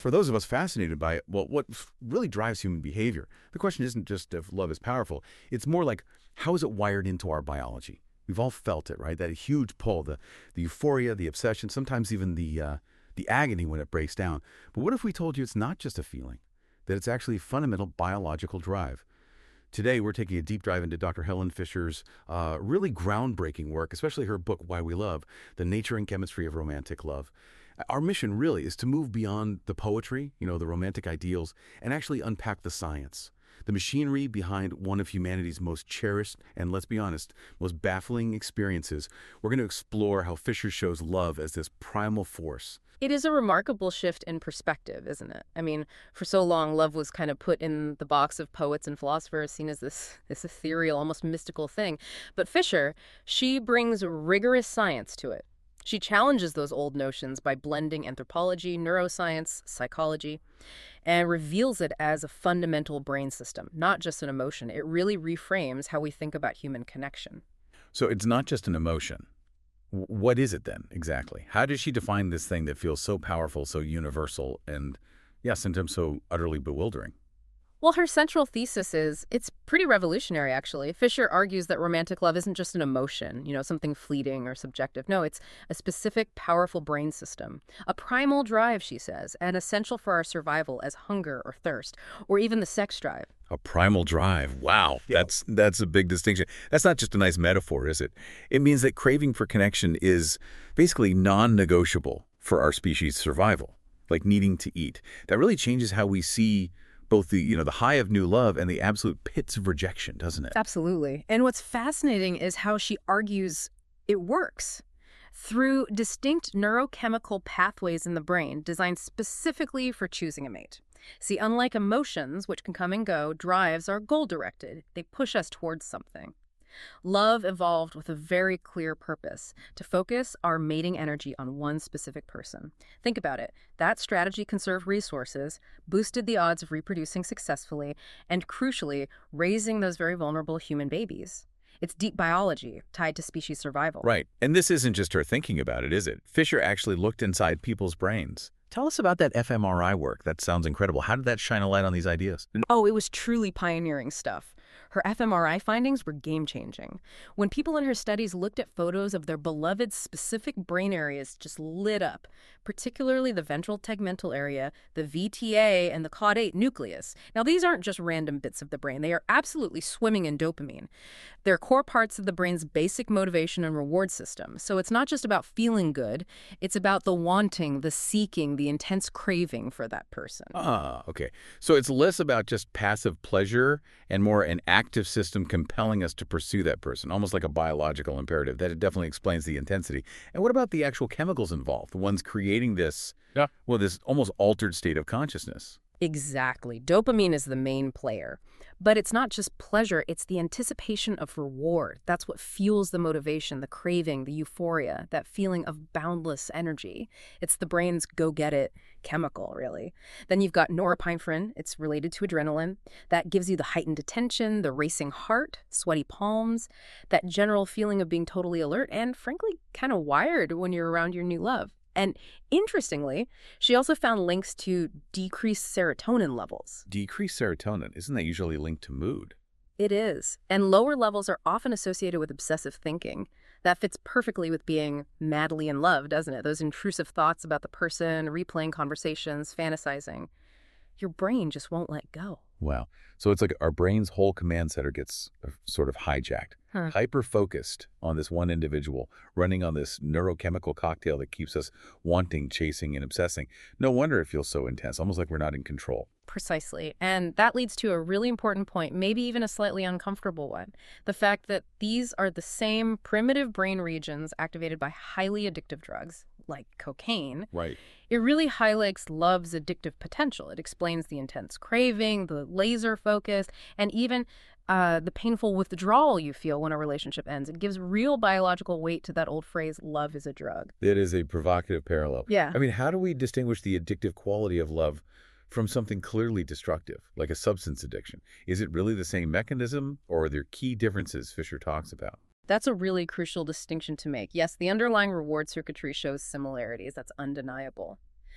For those of us fascinated by it, well, what really drives human behavior? The question isn't just if love is powerful. It's more like, how is it wired into our biology? We've all felt it, right? That huge pull, the euphoria, the obsession, sometimes even the agony when it breaks down. But what if we told you it's not just a feeling, that it's actually a fundamental biological drive? Today, we're taking a deep dive into Dr. Helen Fisher's really groundbreaking work, especially her book, Why We Love, The Nature and Chemistry of Romantic Love. Our mission really is to move beyond the poetry, the romantic ideals, and actually unpack the science, the machinery behind one of humanity's most cherished and, let's be honest, most baffling experiences. We're going to explore how Fisher shows love as this primal force. It is a remarkable shift in perspective, isn't it? I mean, for so long, love was kind of put in the box of poets and philosophers, seen as this ethereal, almost mystical thing. But Fisher, she brings rigorous science to it. She challenges those old notions by blending anthropology, neuroscience, psychology, and reveals it as a fundamental brain system, not just an emotion. It really reframes how we think about human connection. So it's not just an emotion. What is it then, exactly? How does she define this thing that feels so powerful, so universal, and, yeah, sometimes so utterly bewildering? Well, her central thesis is it's pretty revolutionary, actually. Fisher argues that romantic love isn't just an emotion, something fleeting or subjective. No, it's a specific, powerful brain system. A primal drive, she says, and essential for our survival as hunger or thirst, or even the sex drive. A primal drive. Wow. Yeah. That's a big distinction. That's not just a nice metaphor, is it? It means that craving for connection is basically non-negotiable for our species' survival, like needing to eat. That really changes how we see both the high of new love and the absolute pits of rejection, doesn't it? Absolutely. And what's fascinating is how she argues it works. Through distinct neurochemical pathways in the brain designed specifically for choosing a mate. See, unlike emotions, which can come and go, drives are goal-directed. They push us towards something. Love evolved with a very clear purpose, to focus our mating energy on one specific person. Think about it. That strategy conserved resources, boosted the odds of reproducing successfully, and crucially, raising those very vulnerable human babies. It's deep biology tied to species survival. Right. And this isn't just her thinking about it, is it? Fisher actually looked inside people's brains. Tell us about that fMRI work. That sounds incredible. How did that shine a light on these ideas? Oh, it was truly pioneering stuff. Her fMRI findings were game-changing. When people in her studies looked at photos of their beloved specific brain areas just lit up, particularly the ventral tegmental area, the VTA, and the caudate nucleus. Now, these aren't just random bits of the brain. They are absolutely swimming in dopamine. They're core parts of the brain's basic motivation and reward system. So it's not just about feeling good. It's about the wanting, the seeking, the intense craving for that person. Ah, okay. So it's less about just passive pleasure and more an active system compelling us to pursue that person, almost like a biological imperative. That it definitely explains the intensity. And what about the actual chemicals involved, the ones creating this, this almost altered state of consciousness? Exactly. Dopamine is the main player. But it's not just pleasure, it's the anticipation of reward. That's what fuels the motivation, the craving, the euphoria, that feeling of boundless energy. It's the brain's go-get-it chemical, really. Then you've got norepinephrine. It's related to adrenaline. That gives you the heightened attention, the racing heart, sweaty palms, that general feeling of being totally alert and, frankly, kind of wired when you're around your new love. And interestingly, she also found links to decreased serotonin levels. Decreased serotonin, isn't that usually linked to mood? It is. And lower levels are often associated with obsessive thinking. That fits perfectly with being madly in love, doesn't it? Those intrusive thoughts about the person, replaying conversations, fantasizing. Your brain just won't let go. Wow. So it's like our brain's whole command center gets sort of hijacked, hyper-focused on this one individual, running on this neurochemical cocktail that keeps us wanting, chasing, and obsessing. No wonder it feels so intense, almost like we're not in control. Precisely. And that leads to a really important point, maybe even a slightly uncomfortable one. The fact that these are the same primitive brain regions activated by highly addictive drugs, like cocaine. Right. It really highlights love's addictive potential. It explains the intense craving, the laser focus, and even the painful withdrawal you feel when a relationship ends. It gives real biological weight to that old phrase, love is a drug. It is a provocative parallel. Yeah. I mean, how do we distinguish the addictive quality of love from something clearly destructive, like a substance addiction? Is it really the same mechanism, or are there key differences Fisher talks about? That's a really crucial distinction to make. Yes, the underlying reward circuitry shows similarities. That's undeniable.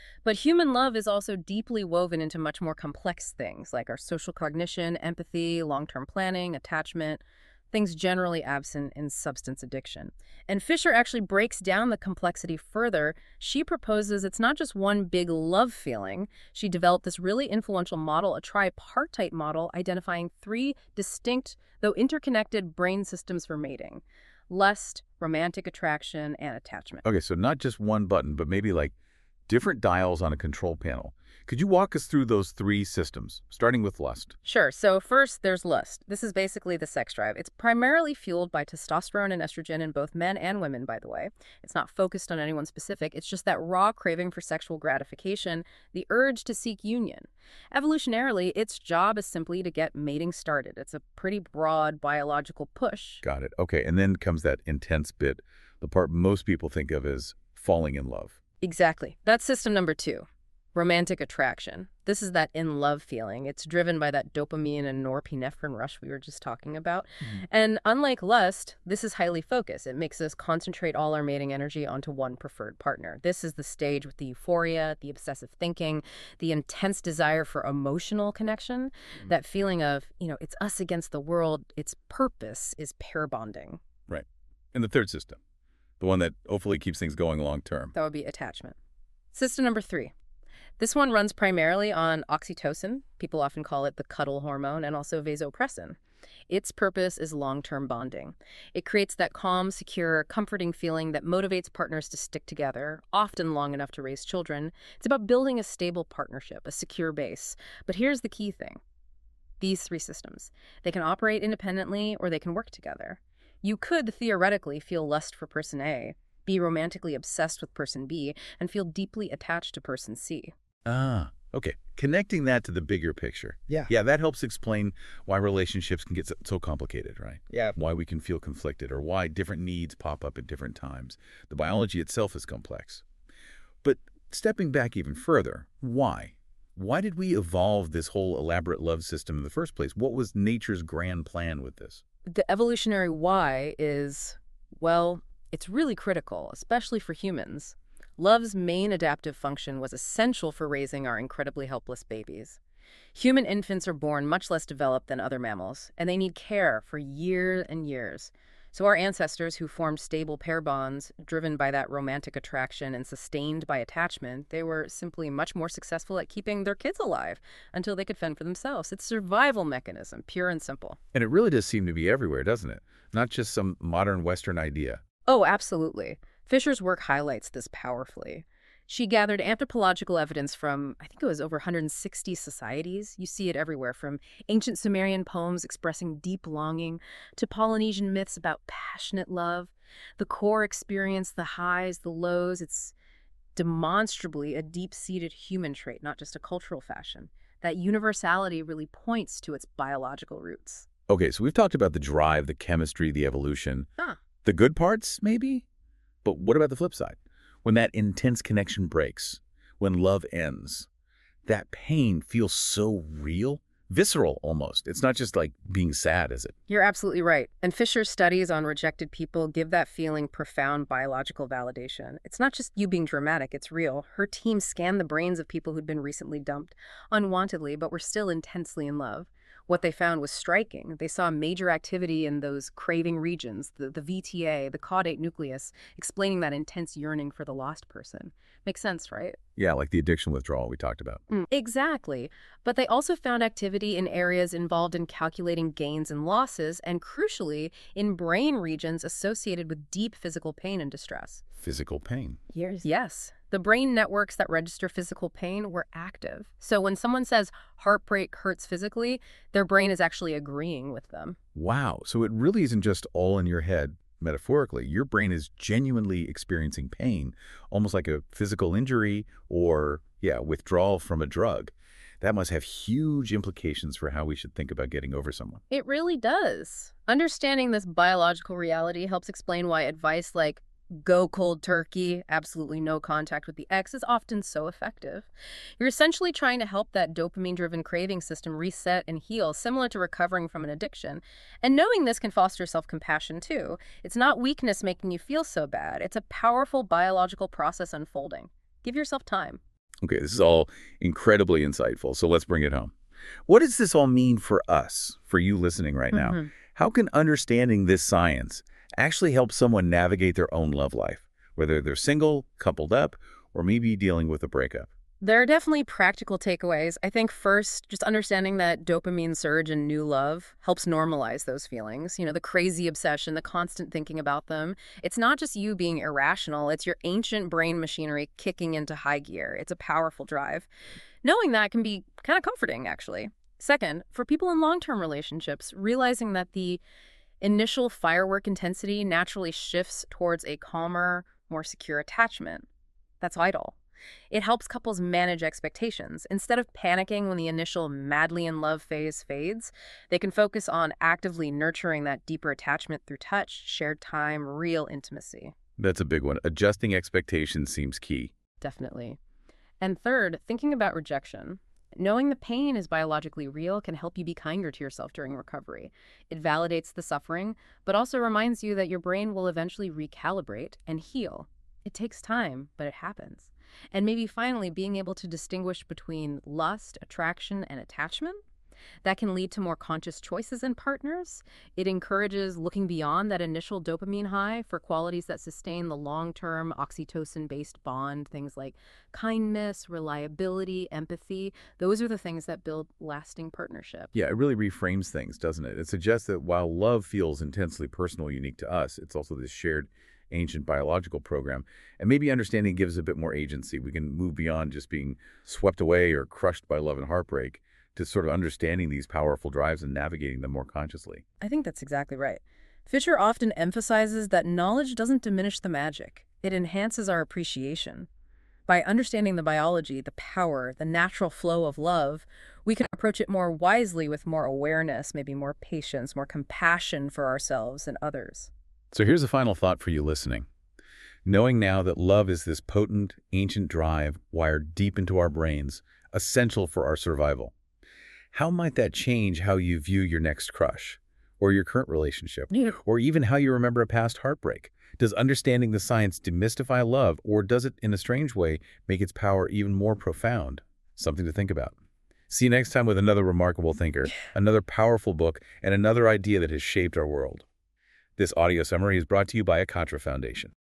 But human love is also deeply woven into much more complex things like our social cognition, empathy, long-term planning, attachment, things generally absent in substance addiction. And Fisher actually breaks down the complexity further. She proposes it's not just one big love feeling. She developed this really influential model, a tripartite model, identifying three distinct, though interconnected, brain systems for mating: lust, romantic attraction, and attachment. Okay, so not just one button, but maybe like different dials on a control panel. Could you walk us through those three systems, starting with lust? Sure. So first, there's lust. This is basically the sex drive. It's primarily fueled by testosterone and estrogen in both men and women, by the way. It's not focused on anyone specific. It's just that raw craving for sexual gratification, the urge to seek union. Evolutionarily, its job is simply to get mating started. It's a pretty broad biological push. Got it. Okay, and then comes that intense bit, the part most people think of as falling in love. Exactly. That's system number 2. Romantic attraction. This is that in-love feeling. It's driven by that dopamine and norepinephrine rush we were just talking about. And unlike lust, this is highly focused. It makes us concentrate all our mating energy onto one preferred partner. This is the stage with the euphoria, the obsessive thinking, the intense desire for emotional connection, that feeling of, it's us against the world. Its purpose is pair bonding. Right. And the third system, the one that hopefully keeps things going long term. That would be attachment. System number 3. This one runs primarily on oxytocin. People often call it the cuddle hormone, and also vasopressin. Its purpose is long-term bonding. It creates that calm, secure, comforting feeling that motivates partners to stick together, often long enough to raise children. It's about building a stable partnership, a secure base. But here's the key thing. These three systems. They can operate independently or they can work together. You could theoretically feel lust for person A, be romantically obsessed with person B, and feel deeply attached to person C. Ah, okay. Connecting that to the bigger picture. Yeah. Yeah, that helps explain why relationships can get so complicated, right? Yeah. Why we can feel conflicted or why different needs pop up at different times. The biology itself is complex. But stepping back even further, why? Why did we evolve this whole elaborate love system in the first place? What was nature's grand plan with this? The evolutionary why is, well, it's really critical, especially for humans. Love's main adaptive function was essential for raising our incredibly helpless babies. Human infants are born much less developed than other mammals, and they need care for years and years. So our ancestors who formed stable pair bonds, driven by that romantic attraction and sustained by attachment, they were simply much more successful at keeping their kids alive until they could fend for themselves. It's a survival mechanism, pure and simple. And it really does seem to be everywhere, doesn't it? Not just some modern Western idea. Oh, absolutely. Fisher's work highlights this powerfully. She gathered anthropological evidence from, I think it was over 160 societies. You see it everywhere, from ancient Sumerian poems expressing deep longing to Polynesian myths about passionate love. The core experience, the highs, the lows, it's demonstrably a deep-seated human trait, not just a cultural fashion. That universality really points to its biological roots. Okay, so we've talked about the drive, the chemistry, the evolution. Huh. The good parts, maybe? But what about the flip side? When that intense connection breaks, when love ends, that pain feels so real, visceral almost. It's not just like being sad, is it? You're absolutely right. And Fisher's studies on rejected people give that feeling profound biological validation. It's not just you being dramatic, it's real. Her team scanned the brains of people who'd been recently dumped unwantedly, but were still intensely in love. What they found was striking. They saw major activity in those craving regions, the VTA, the caudate nucleus, explaining that intense yearning for the lost person. Makes sense, right? Yeah, like the addiction withdrawal we talked about. Exactly. But they also found activity in areas involved in calculating gains and losses, and crucially, in brain regions associated with deep physical pain and distress. Physical pain. Yes. The brain networks that register physical pain were active. So when someone says heartbreak hurts physically, their brain is actually agreeing with them. Wow. So it really isn't just all in your head, metaphorically. Your brain is genuinely experiencing pain, almost like a physical injury or, withdrawal from a drug. That must have huge implications for how we should think about getting over someone. It really does. Understanding this biological reality helps explain why advice like go cold turkey, absolutely no contact with the ex, is often so effective. You're essentially trying to help that dopamine-driven craving system reset and heal, similar to recovering from an addiction. And knowing this can foster self-compassion too. It's not weakness making you feel so bad. It's a powerful biological process unfolding. Give yourself time. Okay, this is all incredibly insightful, so let's bring it home. What does this all mean for us, for you listening right now? Mhm. How can understanding this science actually help someone navigate their own love life, whether they're single, coupled up, or maybe dealing with a breakup? There are definitely practical takeaways. I think first, just understanding that dopamine surge and new love helps normalize those feelings. The crazy obsession, the constant thinking about them. It's not just you being irrational, it's your ancient brain machinery kicking into high gear. It's a powerful drive. Knowing that can be kind of comforting, actually. Second, for people in long-term relationships, realizing that the initial firework intensity naturally shifts towards a calmer, more secure attachment. That's vital. It helps couples manage expectations. Instead of panicking when the initial madly in love phase fades, they can focus on actively nurturing that deeper attachment through touch, shared time, real intimacy. That's a big one. Adjusting expectations seems key. Definitely. And third, thinking about rejection. Knowing the pain is biologically real can help you be kinder to yourself during recovery. It validates the suffering, but also reminds you that your brain will eventually recalibrate and heal. It takes time, but it happens. And maybe finally being able to distinguish between lust, attraction, and attachment. That can lead to more conscious choices in partners. It encourages looking beyond that initial dopamine high for qualities that sustain the long-term oxytocin-based bond, things like kindness, reliability, empathy. Those are the things that build lasting partnership. Yeah, it really reframes things, doesn't it? It suggests that while love feels intensely personal, unique to us, it's also this shared ancient biological program. And maybe understanding gives a bit more agency. We can move beyond just being swept away or crushed by love and heartbreak to sort of understanding these powerful drives and navigating them more consciously. I think that's exactly right. Fisher often emphasizes that knowledge doesn't diminish the magic. It enhances our appreciation. By understanding the biology, the power, the natural flow of love, we can approach it more wisely with more awareness, maybe more patience, more compassion for ourselves and others. So here's a final thought for you listening. Knowing now that love is this potent, ancient drive wired deep into our brains, essential for our survival, how might that change how you view your next crush, or your current relationship, Yeah. or even how you remember a past heartbreak? Does understanding the science demystify love, or does it, in a strange way, make its power even more profound? Something to think about. See you next time with another remarkable thinker, another powerful book, and another idea that has shaped our world. This audio summary is brought to you by Akantra Foundation.